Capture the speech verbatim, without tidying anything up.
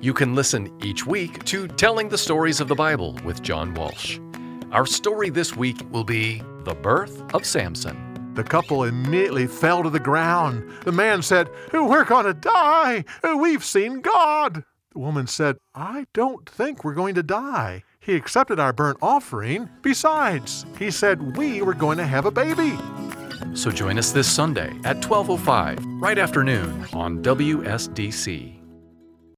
You can listen each week to Telling the Stories of the Bible with John Walsh. Our story this week will be The Birth of Samson. The couple immediately fell to the ground. The man said, "We're going to die. We've seen God." The woman said, "I don't think we're going to die. He accepted our burnt offering. Besides, he said we were going to have a baby." So join us this Sunday at twelve oh five, right after noon on W S D C.